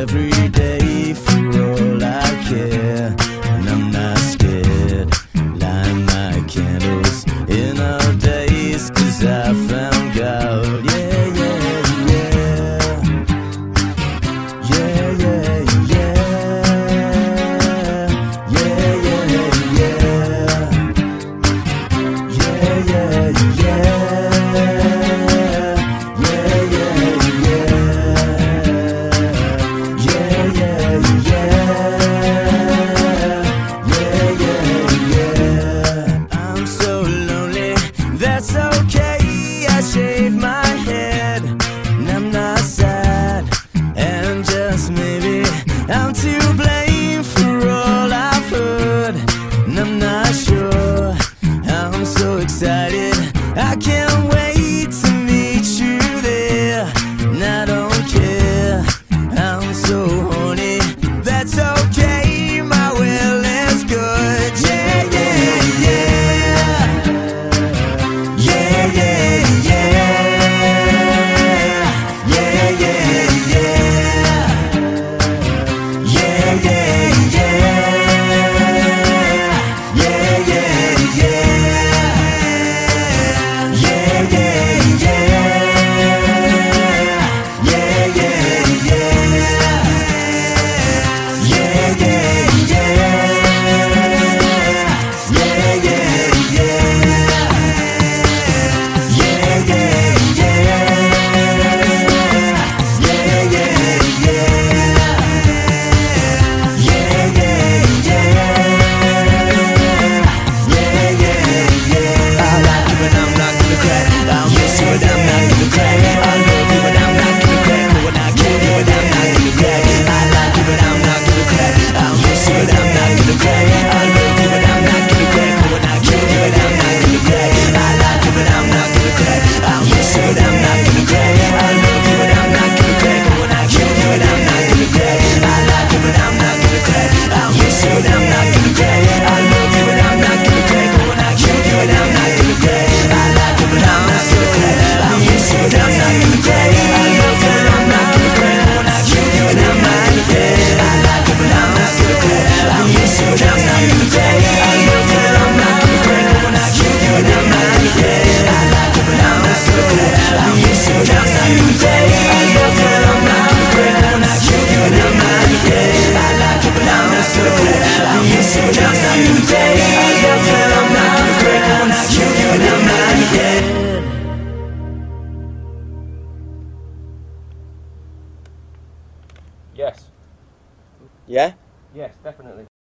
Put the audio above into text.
every day for all I care, and I'm not scared. Light my candles in our days, 'cause I found God. Yeah, yeah, yeah. Yeah, yeah, yeah. Yeah, yeah, yeah. Yeah, yeah, yeah. That's okay, I shave my head, and I'm not sad, and just maybe I'm to blame for all I've heard, and I'm not sure. I'm so excited, I can't wait to meet you there, and I don't care, I'm so horny. That's okay, my will is good. Yeah, yeah, yeah. Yeah, yeah, yeah. Yeah, yeah, yeah. Yeah, yeah, yeah. Yeah, yeah, yeah. Yeah, yeah, yeah. Yeah, yeah, yeah. Yeah, yeah, yeah. Yeah, yeah, yeah. Yes. Yeah? Yes, definitely.